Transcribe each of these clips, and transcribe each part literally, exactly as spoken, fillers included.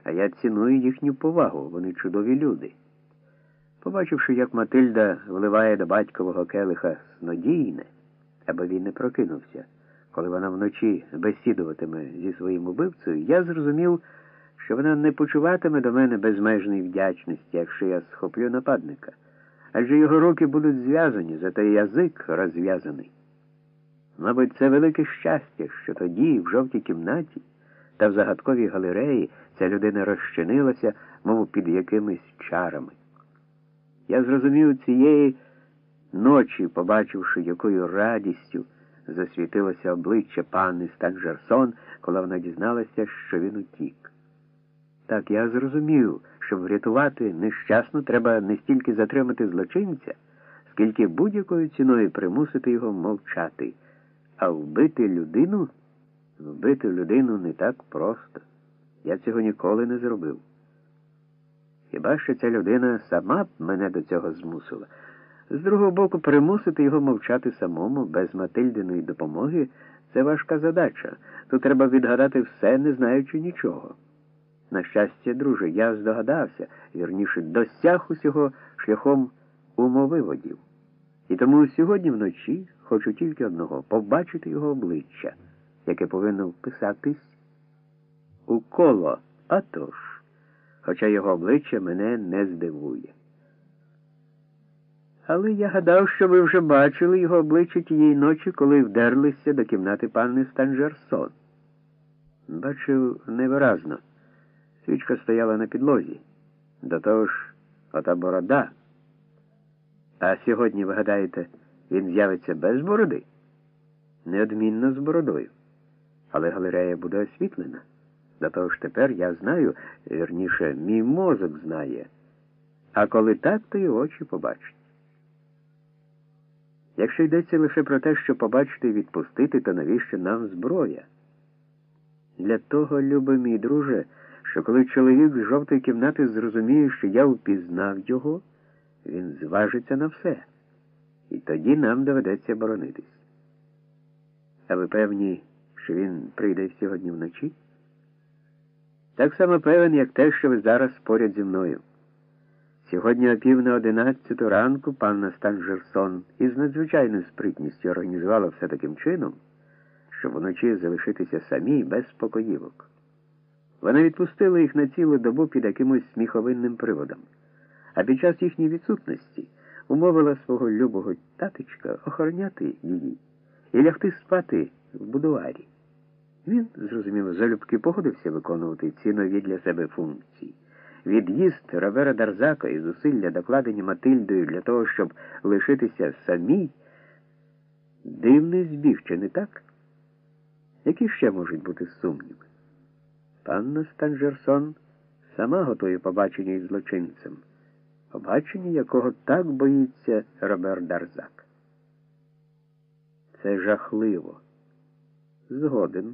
а я ціную їхню повагу, вони чудові люди. Побачивши, як Матильда вливає до батькового келиха снодійне, аби він не прокинувся, коли вона вночі бесідуватиме зі своїм убивцею, я зрозумів, що вона не почуватиме до мене безмежної вдячності, якщо я схоплю нападника. Адже його руки будуть зв'язані, зате язик розв'язаний. Мабуть, це велике щастя, що тоді, в жовтій кімнаті та в загадковій галереї, ця людина розчинилася, мов під якимись чарами. Я зрозумів цієї ночі, побачивши, якою радістю засвітилося обличчя панни Станжерсон, коли вона дізналася, що він утік. Так, я зрозумів, щоб врятувати нещасну, треба не стільки затримати злочинця, скільки будь-якою ціною примусити його мовчати. А вбити людину? Вбити людину не так просто. Я цього ніколи не зробив. Хіба що ця людина сама б мене до цього змусила. З другого боку, примусити його мовчати самому, без Матильдиної допомоги, це важка задача. Тут треба відгадати все, не знаючи нічого. На щастя, друже, я здогадався, вірніше, досяг усього шляхом умовиводів. І тому сьогодні вночі хочу тільки одного – побачити його обличчя, яке повинно вписатись у коло, а тож, хоча його обличчя мене не здивує. Але я гадав, що ви вже бачили його обличчя тієї ночі, коли вдерлися до кімнати панни Станжерсон. Бачив невиразно. Свічка стояла на підлозі. До того ж, ота борода. А сьогодні, ви гадаєте, він з'явиться без бороди? Неодмінно з бородою. Але галерея буде освітлена. До того ж тепер я знаю, вірніше, мій мозок знає. А коли так, то і очі побачать. Якщо йдеться лише про те, що побачити і відпустити, то навіщо нам зброя? Для того, любий мій друже, що коли чоловік з жовтої кімнати зрозуміє, що я впізнав його, він зважиться на все. І тоді нам доведеться боронитись. А ви певні, що він прийде сьогодні вночі? Так само певен, як те, що ви зараз поряд зі мною. Сьогодні о пів на одинадцяту ранку панна Станжерсон із надзвичайною спритністю організувала все таким чином, щоб вночі залишитися самі без спокоївок. Вона відпустила їх на цілу добу під якимось сміховинним приводом, а під час їхньої відсутності умовила свого любого таточка охороняти її і лягти спати в будуарі. Він, зрозуміло, залюбки погодився виконувати ці нові для себе функції. Від'їзд Робера Дарзака і зусилля, докладені Матильдою для того, щоб лишитися самій, дивний збіг, чи не так? Які ще можуть бути сумніви? Панна Станжерсон сама готує побачення із злочинцем, побачення якого так боїться Робер Дарзак. Це жахливо. Згоден.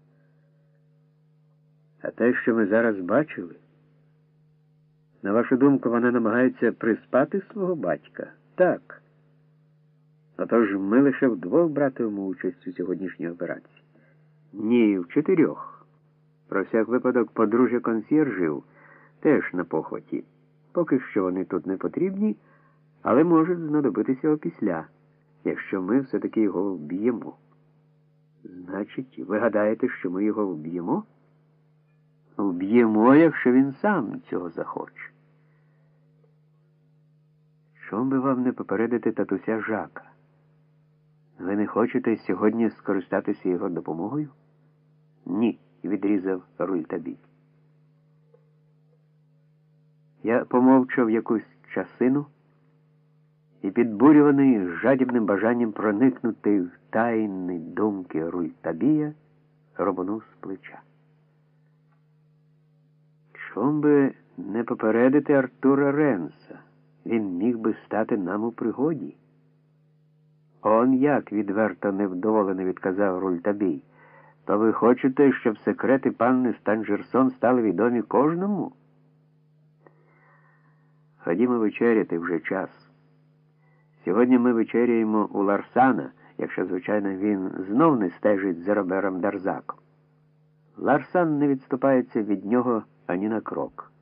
А те, що ми зараз бачили, на вашу думку, вона намагається приспати свого батька? Так. Отож ми лише вдвох братимемо участь у сьогоднішній операції. Ні, в чотирьох. Про всяк випадок подружжя консьєржів теж на похваті. Поки що вони тут не потрібні, але можуть знадобитися опісля, якщо ми все-таки його вб'ємо. Значить, ви гадаєте, що ми його вб'ємо? Вб'ємо, якщо він сам цього захоче. Чому би вам не попередити татуся Жака? Ви не хочете сьогодні скористатися його допомогою? Ні, відрізав Рультабіль. Я помовчав якусь часину і, підбурюваний жадібним бажанням проникнути в тайні думки Рультабія, рубанув з плеча. Чому би не попередити Артура Ренса? Він міг би стати нам у пригоді. Он як, відверто невдоволений відказав Рультабій. То ви хочете, щоб секрети панни Станжерсон стали відомі кожному? Ходімо вечеряти, вже час. Сьогодні ми вечеряємо у Ларсана, якщо, звичайно, він знов не стежить за Робером Дарзаком. Ларсан не відступається від нього ані на крок.